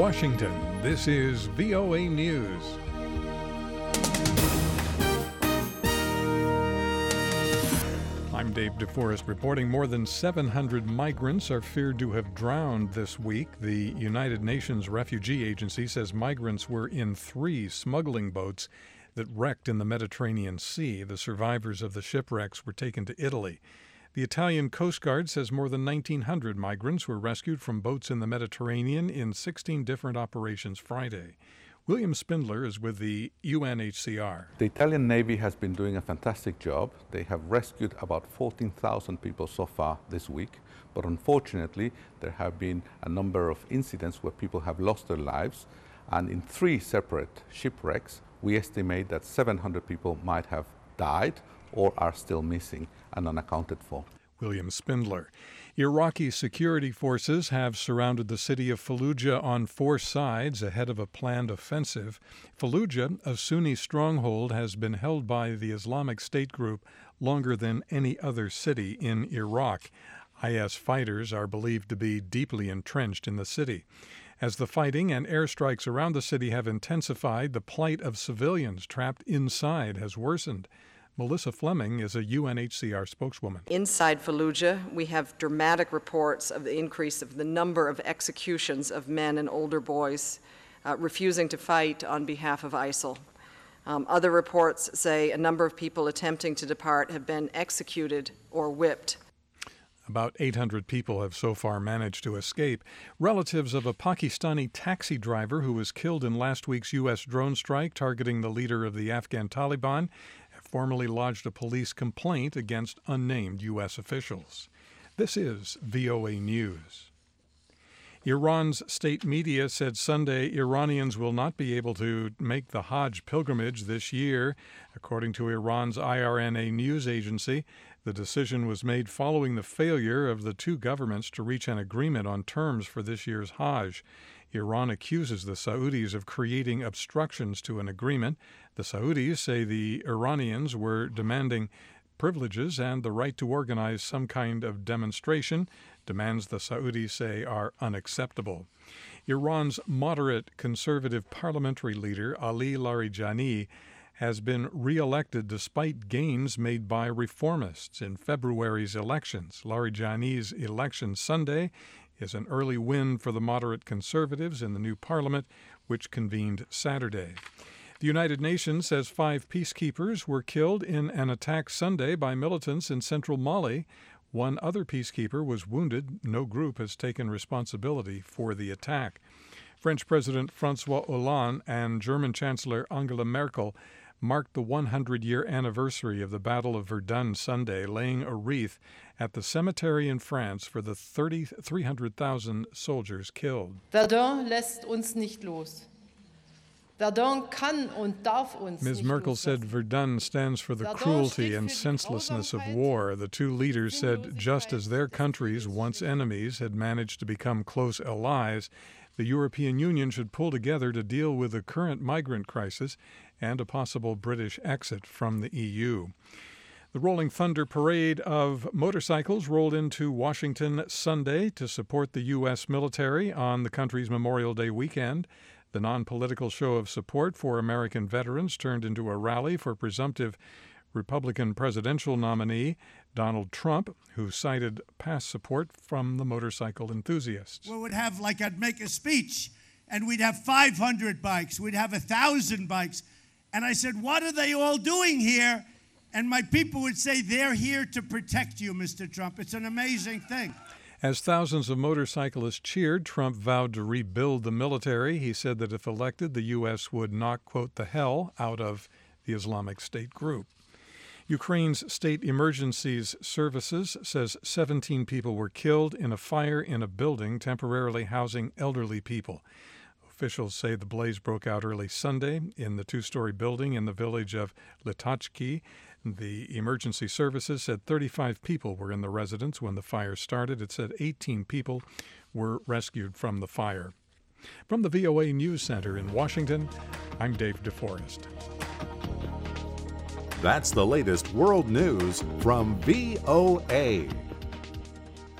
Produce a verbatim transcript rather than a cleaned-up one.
Washington, this is V O A News. I'm Dave DeForest reporting more than seven hundred migrants are feared to have drowned this week. The United Nations Refugee Agency says migrants were in three smuggling boats that wrecked in the Mediterranean Sea. The survivors of the shipwrecks were taken to Italy. The Italian Coast Guard says more than nineteen hundred migrants were rescued from boats in the Mediterranean in sixteen different operations Friday. William Spindler is with the U N H C R. The Italian Navy has been doing a fantastic job. They have rescued about fourteen thousand people so far this week, but unfortunately there have been a number of incidents where people have lost their lives, and in three separate shipwrecks we estimate that seven hundred people might have died or are still missing and unaccounted for. William Spindler. Iraqi security forces have surrounded the city of Fallujah on four sides ahead of a planned offensive. Fallujah, a Sunni stronghold, has been held by the Islamic State group longer than any other city in Iraq. I S fighters are believed to be deeply entrenched in the city. As the fighting and airstrikes around the city have intensified, the plight of civilians trapped inside has worsened. Melissa Fleming is a U N H C R spokeswoman. Inside Fallujah, we have dramatic reports of the increase of the number of executions of men and older boys uh, refusing to fight on behalf of ISIL. Um, other reports say a number of people attempting to depart have been executed or whipped. About eight hundred people have so far managed to escape. Relatives of a Pakistani taxi driver who was killed in last week's U S drone strike targeting the leader of the Afghan Taliban have formally lodged a police complaint against unnamed U S officials. This is V O A News. Iran's state media said Sunday Iranians will not be able to make the Hajj pilgrimage this year. According to Iran's I R N A news agency, the decision was made following the failure of the two governments to reach an agreement on terms for this year's Hajj. Iran accuses the Saudis of creating obstructions to an agreement. The Saudis say the Iranians were demanding privileges and the right to organize some kind of demonstration, demands the Saudis say are unacceptable. Iran's moderate conservative parliamentary leader, Ali Larijani, has been re-elected despite gains made by reformists in February's elections. Larijani's election Sunday is an early win for the moderate conservatives in the new parliament, which convened Saturday. The United Nations says five peacekeepers were killed in an attack Sunday by militants in central Mali. One other peacekeeper was wounded. No group has taken responsibility for the attack. French President François Hollande and German Chancellor Angela Merkel marked the hundred-year anniversary of the Battle of Verdun Sunday, laying a wreath at the cemetery in France for the three hundred thousand soldiers killed. Verdun lässt uns nicht los. Verdun kann und darf uns Miz Merkel said Verdun stands for the cruelty and senselessness of war. The two leaders said just as their countries, once enemies, had managed to become close allies, the European Union should pull together to deal with the current migrant crisis and a possible British exit from the E U. The Rolling Thunder parade of motorcycles rolled into Washington Sunday to support the U S military on the country's Memorial Day weekend. The non-political show of support for American veterans turned into a rally for presumptive Republican presidential nominee Donald Trump, who cited past support from the motorcycle enthusiasts. We would have, like, I'd make a speech, and we'd have five hundred bikes, we'd have one thousand bikes. And I said, what are they all doing here? And my people would say, they're here to protect you, Mister Trump. It's an amazing thing. As thousands of motorcyclists cheered, Trump vowed to rebuild the military. He said that if elected, the U S would knock, quote, the hell out of the Islamic State group. Ukraine's State Emergencies Services says seventeen people were killed in a fire in a building temporarily housing elderly people. Officials say the blaze broke out early Sunday in the two-story building in the village of Litachki. The emergency services said thirty-five people were in the residence when the fire started. It said eighteen people were rescued from the fire. From the V O A News Center in Washington, I'm Dave DeForest. That's the latest world news from V O A.